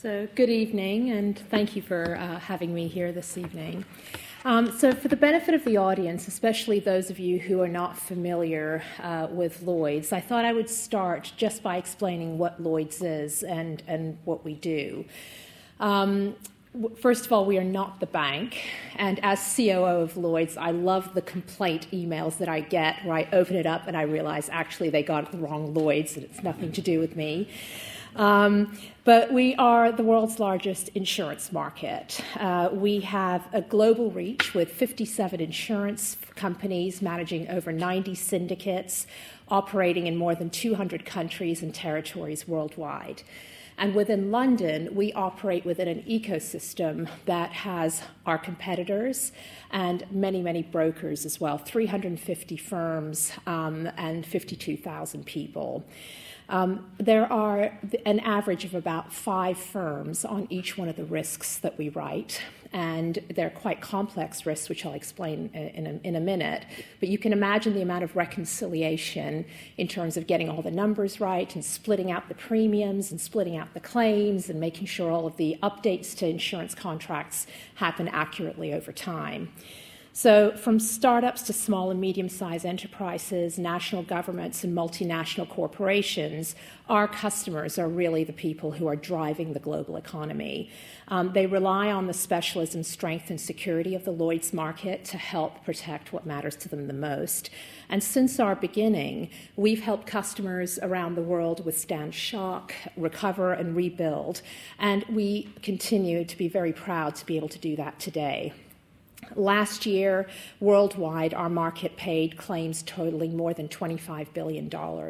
So good evening, and thank you for having me here this evening. So for the benefit of the audience, especially those of you who are not familiar with Lloyd's, I thought I would start just by explaining what Lloyd's is and what we do. First of all, we are not the bank, and as COO of Lloyd's, I love the complaint emails that I get where I open it up and I realize actually they got the wrong Lloyd's and it's nothing to do with me. But we are the world's largest insurance market. We have a global reach with 57 insurance companies managing over 90 syndicates, operating in more than 200 countries and territories worldwide. And within London, we operate within an ecosystem that has our competitors and many, many brokers as well, 350 firms and 52,000 people. There are an average of about 5 firms on each one of the risks that we write, and they're quite complex risks, which I'll explain in a minute. But you can imagine the amount of reconciliation in terms of getting all the numbers right and splitting out the premiums and splitting out the claims and making sure all of the updates to insurance contracts happen accurately over time. So from startups to small and medium-sized enterprises, national governments, and multinational corporations, our customers are really the people who are driving the global economy. They rely on the specialism, strength, and security of the Lloyd's market to help protect what matters to them the most. And since our beginning, we've helped customers around the world withstand shock, recover, and rebuild. And we continue to be very proud to be able to do that today. Last year, worldwide, our market paid claims totaling more than $25 billion,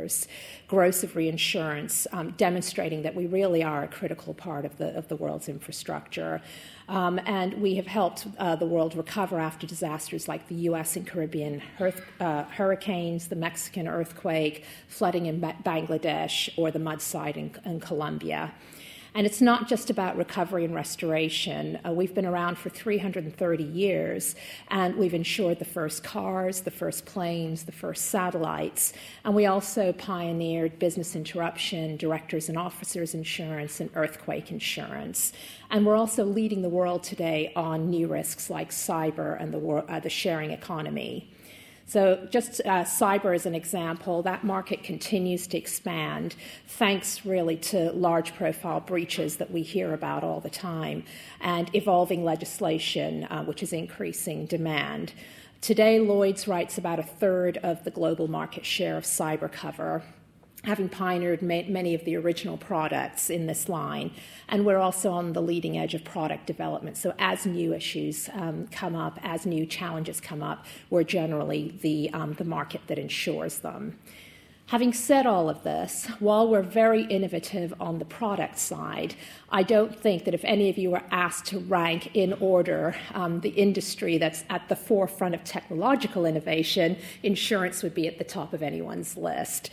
gross of reinsurance, demonstrating that we really are a critical part of the world's infrastructure. And we have helped the world recover after disasters like the U.S. and Caribbean hurricanes, the Mexican earthquake, flooding in Bangladesh, or the mudslide in Colombia. And it's not just about recovery and restoration. We've been around for 330 years, and we've insured the first cars, the first planes, the first satellites. And we also pioneered business interruption, directors and officers insurance, and earthquake insurance. And we're also leading the world today on new risks like cyber and the sharing economy. So just cyber as an example, that market continues to expand thanks really to large profile breaches that we hear about all the time and evolving legislation, which is increasing demand. Today, Lloyd's writes about 1/3 of the global market share of cyber cover, having pioneered many of the original products in this line. And we're also on the leading edge of product development. So as new issues come up, as new challenges come up, we're generally the market that insures them. Having said all of this, while we're very innovative on the product side, I don't think that if any of you were asked to rank in order the industry that's at the forefront of technological innovation, insurance would be at the top of anyone's list.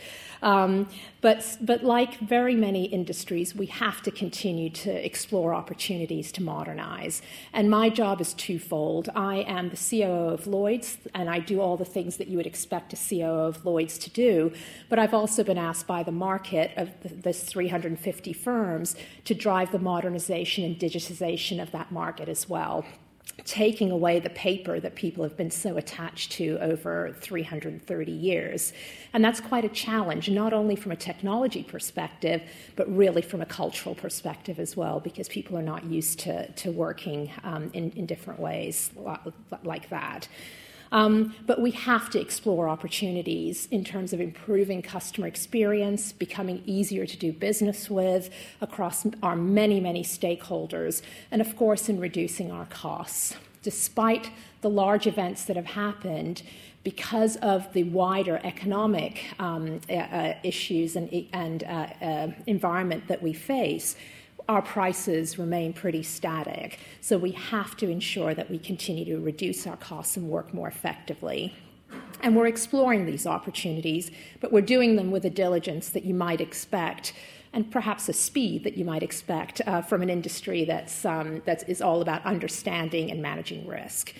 But like very many industries, we have to continue to explore opportunities to modernize. And my job is twofold. I am the COO of Lloyd's, and I do all the things that you would expect a COO of Lloyd's to do. But I've also been asked by the market of this 350 firms to drive the modernization and digitization of that market as well, taking away the paper that people have been so attached to over 330 years. And that's quite a challenge, not only from a technology perspective, but really from a cultural perspective as well, because people are not used to working in different ways like that. But we have to explore opportunities in terms of improving customer experience, becoming easier to do business with across our many, many stakeholders, and of course in reducing our costs. Despite the large events that have happened, because of the wider economic issues and environment that we face, our prices remain pretty static. So we have to ensure that we continue to reduce our costs and work more effectively. And we're exploring these opportunities, but we're doing them with a diligence that you might expect, and perhaps a speed that you might expect from an industry that is all about understanding and managing risk.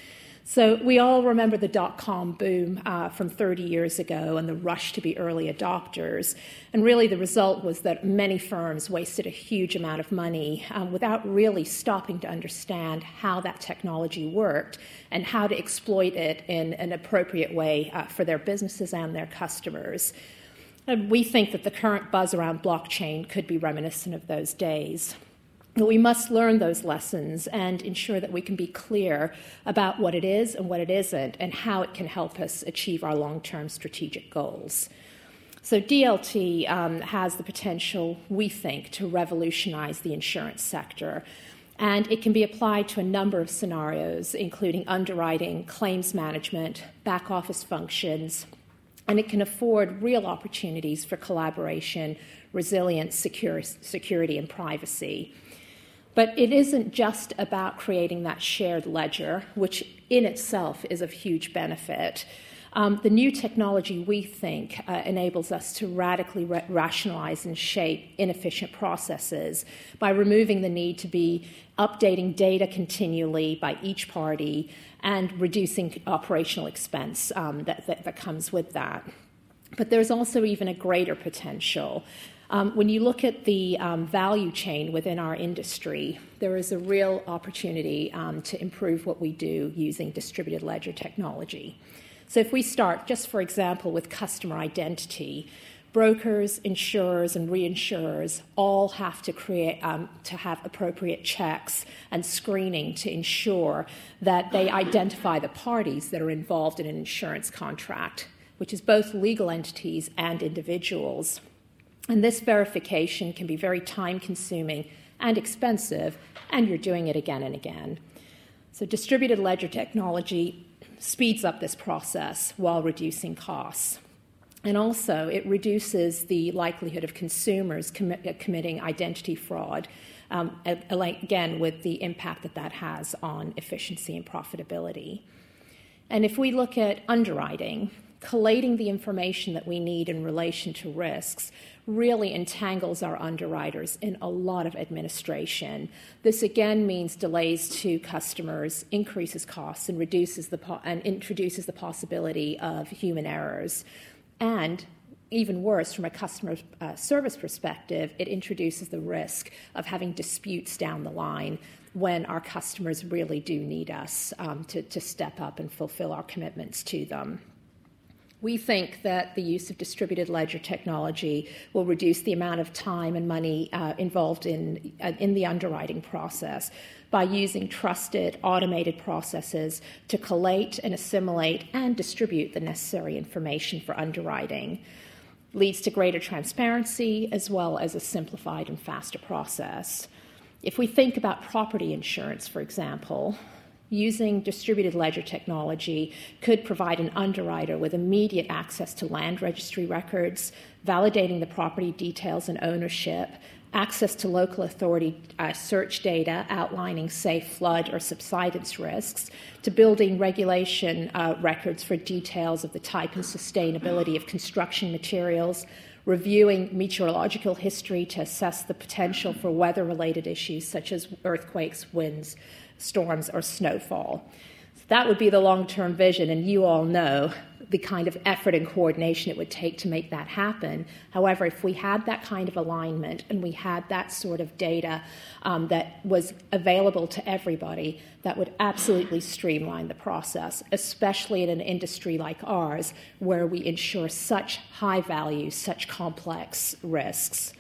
So we all remember the dot-com boom from 30 years ago and the rush to be early adopters. And really the result was that many firms wasted a huge amount of money without really stopping to understand how that technology worked and how to exploit it in an appropriate way for their businesses and their customers. And we think that the current buzz around blockchain could be reminiscent of those days. But we must learn those lessons and ensure that we can be clear about what it is and what it isn't and how it can help us achieve our long-term strategic goals. So DLT has the potential, we think, to revolutionize the insurance sector. And it can be applied to a number of scenarios, including underwriting, claims management, back office functions, and it can afford real opportunities for collaboration, resilience, security, and privacy. But it isn't just about creating that shared ledger, which in itself is of huge benefit. The new technology, we think, enables us to radically rationalize and shape inefficient processes by removing the need to be updating data continually by each party and reducing operational expense that comes with that. But there's also even a greater potential. When you look at the value chain within our industry, there is a real opportunity to improve what we do using distributed ledger technology. So if we start, just for example, with customer identity, brokers, insurers, and reinsurers all have to have appropriate checks and screening to ensure that they identify the parties that are involved in an insurance contract, which is both legal entities and individuals. And this verification can be very time-consuming and expensive, and you're doing it again and again. So distributed ledger technology speeds up this process while reducing costs. And also, it reduces the likelihood of consumers committing identity fraud, again, with the impact that has on efficiency and profitability. And if we look at underwriting, collating the information that we need in relation to risks really entangles our underwriters in a lot of administration. This again means delays to customers, increases costs, and introduces the possibility of human errors. And even worse, from a customer service perspective, it introduces the risk of having disputes down the line when our customers really do need us to step up and fulfill our commitments to them. We think that the use of distributed ledger technology will reduce the amount of time and money involved in the underwriting process by using trusted, automated processes to collate and assimilate and distribute the necessary information for underwriting. Leads to greater transparency as well as a simplified and faster process. If we think about property insurance, for example, using distributed ledger technology could provide an underwriter with immediate access to land registry records, validating the property details and ownership, access to local authority search data outlining, say, flood or subsidence risks, to building regulation records for details of the type and sustainability of construction materials, reviewing meteorological history to assess the potential for weather-related issues such as earthquakes, winds, storms, or snowfall. So that would be the long-term vision, and you all know the kind of effort and coordination it would take to make that happen. However, if we had that kind of alignment and we had that sort of data that was available to everybody, that would absolutely streamline the process, especially in an industry like ours where we insure such high value, such complex risks.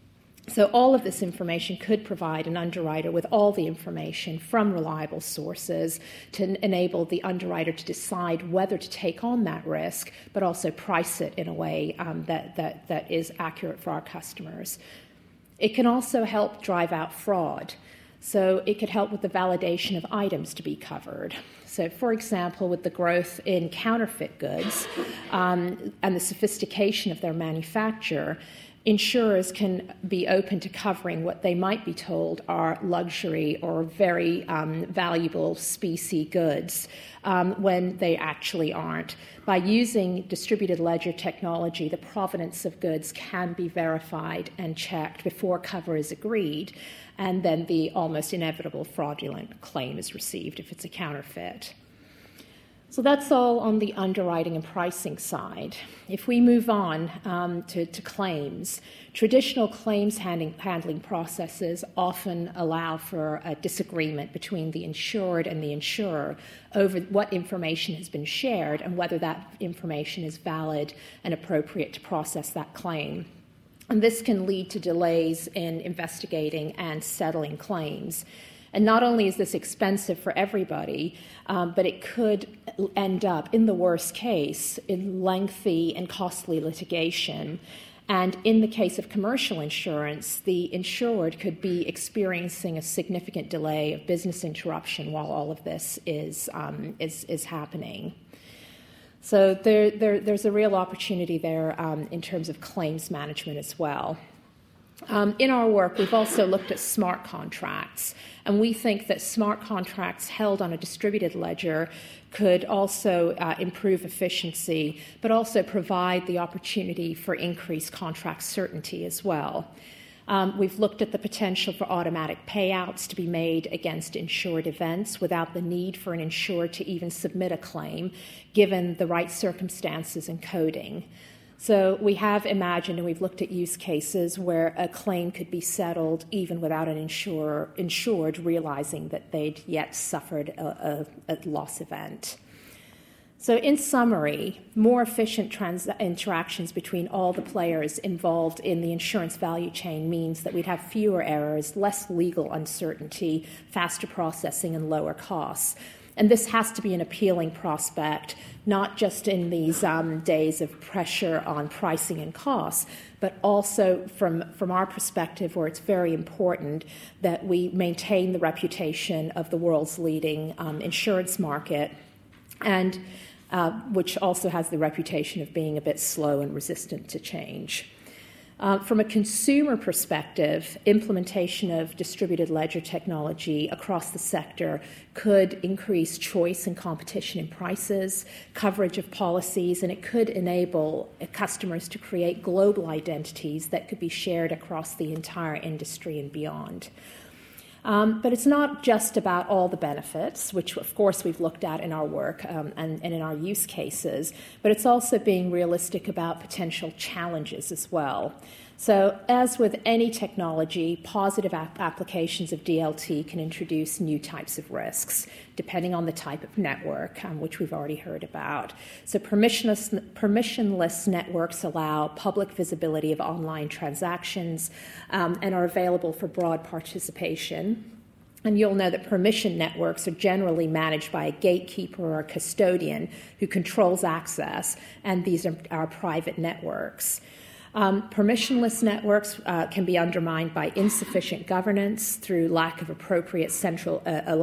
So all of this information could provide an underwriter with all the information from reliable sources to enable the underwriter to decide whether to take on that risk, but also price it in a way that is accurate for our customers. It can also help drive out fraud. So it could help with the validation of items to be covered. So, for example, with the growth in counterfeit goods and the sophistication of their manufacture, insurers can be open to covering what they might be told are luxury or very valuable specie goods when they actually aren't. By using distributed ledger technology, the provenance of goods can be verified and checked before cover is agreed, and then the almost inevitable fraudulent claim is received if it's a counterfeit. So that's all on the underwriting and pricing side. If we move on to claims, traditional claims handling processes often allow for a disagreement between the insured and the insurer over what information has been shared and whether that information is valid and appropriate to process that claim. And this can lead to delays in investigating and settling claims. And not only is this expensive for everybody, but it could end up, in the worst case, in lengthy and costly litigation. And in the case of commercial insurance, the insured could be experiencing a significant delay of business interruption while all of this is happening. So there's a real opportunity there in terms of claims management as well. In our work, we've also looked at smart contracts, and we think that smart contracts held on a distributed ledger could also improve efficiency, but also provide the opportunity for increased contract certainty as well. We've looked at the potential for automatic payouts to be made against insured events without the need for an insured to even submit a claim, given the right circumstances and coding. So we have imagined and we've looked at use cases where a claim could be settled even without an insured realizing that they'd yet suffered a loss event. So in summary, more efficient interactions between all the players involved in the insurance value chain means that we'd have fewer errors, less legal uncertainty, faster processing, and lower costs. And this has to be an appealing prospect, not just in these days of pressure on pricing and costs, but also from our perspective, where it's very important that we maintain the reputation of the world's leading insurance market, and which also has the reputation of being a bit slow and resistant to change. From a consumer perspective, implementation of distributed ledger technology across the sector could increase choice and competition in prices, coverage of policies, and it could enable customers to create global identities that could be shared across the entire industry and beyond. But it's not just about all the benefits, which of course we've looked at in our work and in our use cases, but it's also being realistic about potential challenges as well. So as with any technology, positive applications of DLT can introduce new types of risks, depending on the type of network, which we've already heard about. So permissionless networks allow public visibility of online transactions and are available for broad participation. And you'll know that permission networks are generally managed by a gatekeeper or a custodian who controls access, and these are private networks. Permissionless networks can be undermined by insufficient governance through lack of an appropriate central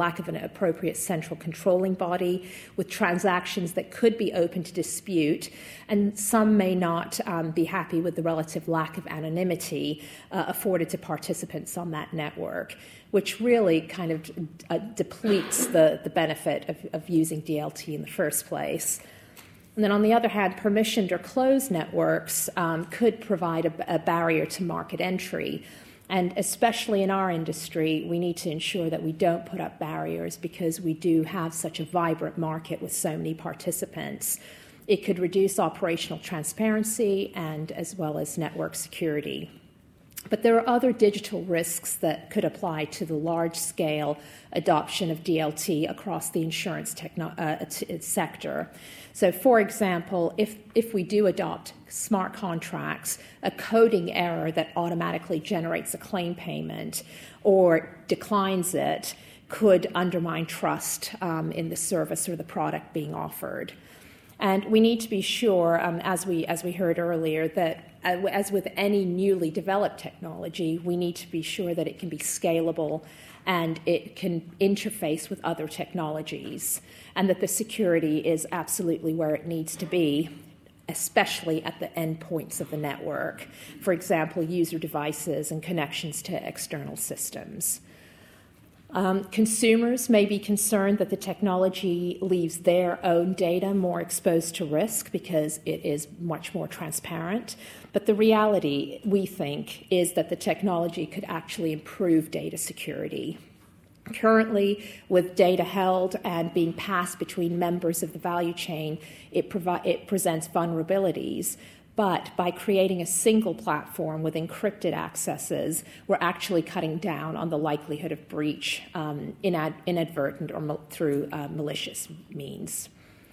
controlling body, with transactions that could be open to dispute, and some may not be happy with the relative lack of anonymity afforded to participants on that network, which really kind of depletes the benefit of using DLT in the first place. And then on the other hand, permissioned or closed networks could provide a barrier to market entry. And especially in our industry, we need to ensure that we don't put up barriers because we do have such a vibrant market with so many participants. It could reduce operational transparency and as well as network security. But there are other digital risks that could apply to the large-scale adoption of DLT across the insurance sector. So, for example, if we do adopt smart contracts, a coding error that automatically generates a claim payment or declines it could undermine trust in the service or the product being offered. And we need to be sure, as we heard earlier, that as with any newly developed technology, we need to be sure that it can be scalable and it can interface with other technologies, and that the security is absolutely where it needs to be, especially at the endpoints of the network. For example, user devices and connections to external systems. Consumers may be concerned that the technology leaves their own data more exposed to risk because it is much more transparent. But the reality, we think, is that the technology could actually improve data security. Currently, with data held and being passed between members of the value chain, it presents vulnerabilities. But by creating a single platform with encrypted accesses, we're actually cutting down on the likelihood of breach, inadvertent or through malicious means.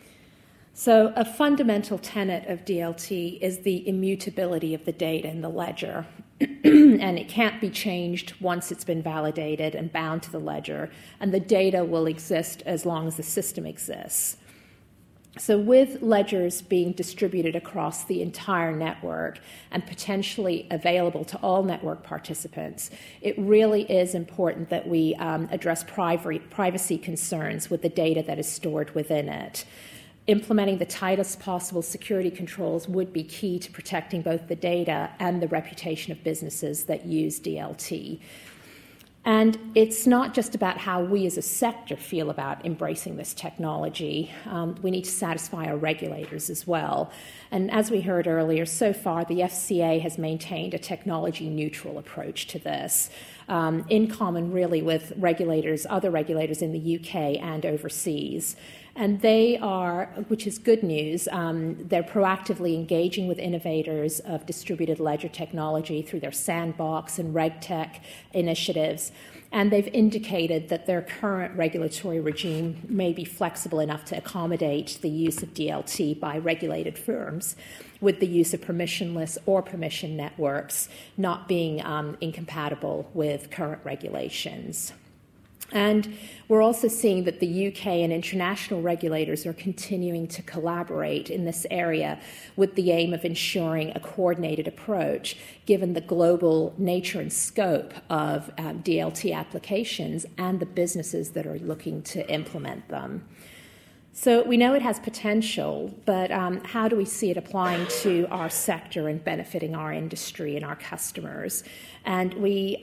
So a fundamental tenet of DLT is the immutability of the data in the ledger. And it can't be changed once it's been validated and bound to the ledger. And the data will exist as long as the system exists. So with ledgers being distributed across the entire network and potentially available to all network participants, it really is important that we address privacy concerns with the data that is stored within it. Implementing the tightest possible security controls would be key to protecting both the data and the reputation of businesses that use DLT. And it's not just about how we as a sector feel about embracing this technology. We need to satisfy our regulators as well. And as we heard earlier, so far the FCA has maintained a technology-neutral approach to this, in common really with other regulators in the UK and overseas. And they are, which is good news, they're proactively engaging with innovators of distributed ledger technology through their sandbox and RegTech initiatives. And they've indicated that their current regulatory regime may be flexible enough to accommodate the use of DLT by regulated firms, with the use of permissionless or permission networks not being incompatible with current regulations. And we're also seeing that the UK and international regulators are continuing to collaborate in this area with the aim of ensuring a coordinated approach, given the global nature and scope of DLT applications and the businesses that are looking to implement them. So we know it has potential, but how do we see it applying to our sector and benefiting our industry and our customers? And we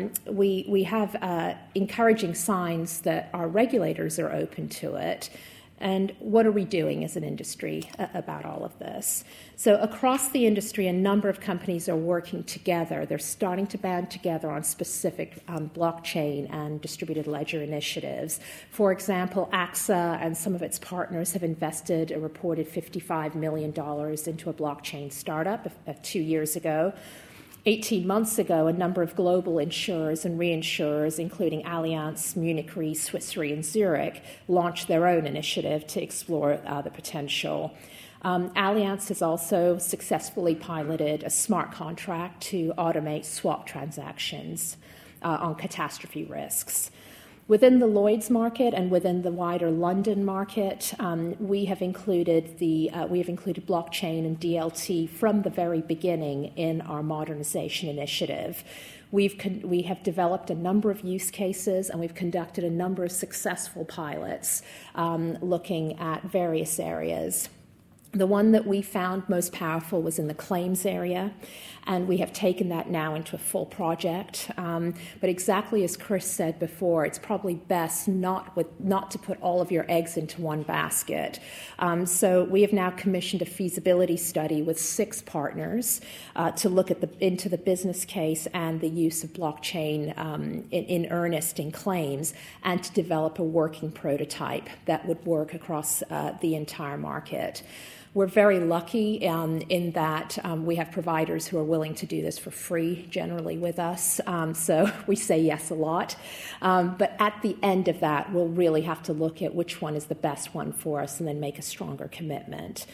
have encouraging signs that our regulators are open to it. And what are we doing as an industry about all of this? So across the industry, a number of companies are working together. They're starting to band together on specific blockchain and distributed ledger initiatives. For example, AXA and some of its partners have invested a reported $55 million into a blockchain startup 2 years ago. 18 months ago, a number of global insurers and reinsurers, including Allianz, Munich Re, Swiss Re, and Zurich, launched their own initiative to explore the potential. Allianz has also successfully piloted a smart contract to automate swap transactions on catastrophe risks. Within the Lloyd's market and within the wider London market, we have included blockchain and DLT from the very beginning in our modernization initiative. We have developed a number of use cases, and we've conducted a number of successful pilots looking at various areas. The one that we found most powerful was in the claims area, and we have taken that now into a full project. But exactly as Chris said before, it's probably best not to put all of your eggs into one basket. So we have now commissioned a feasibility study with 6 partners to look into the business case and the use of blockchain in earnest in claims, and to develop a working prototype that would work across the entire market. We're very lucky in that we have providers who are willing to do this for free, generally with us, so we say yes a lot. But at the end of that, we'll really have to look at which one is the best one for us and then make a stronger commitment.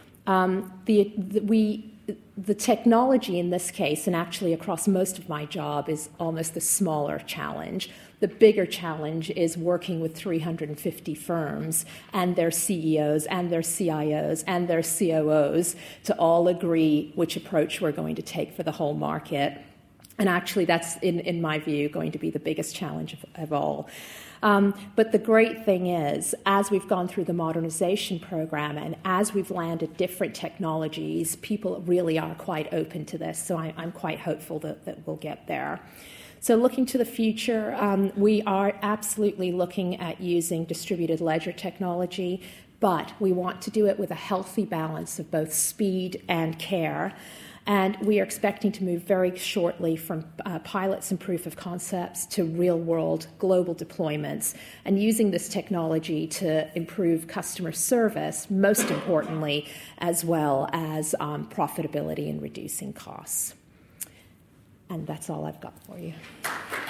The technology in this case, and actually across most of my job, is almost the smaller challenge. The bigger challenge is working with 350 firms and their CEOs and their CIOs and their COOs to all agree which approach we're going to take for the whole market. And actually, that's, in my view, going to be the biggest challenge of all. But the great thing is, as we've gone through the modernization program and as we've landed different technologies, people really are quite open to this. So I'm quite hopeful that we'll get there. So looking to the future, we are absolutely looking at using distributed ledger technology, but we want to do it with a healthy balance of both speed and care. And we are expecting to move very shortly from pilots and proof of concepts to real-world global deployments, and using this technology to improve customer service, most importantly, as well as profitability and reducing costs. And that's all I've got for you.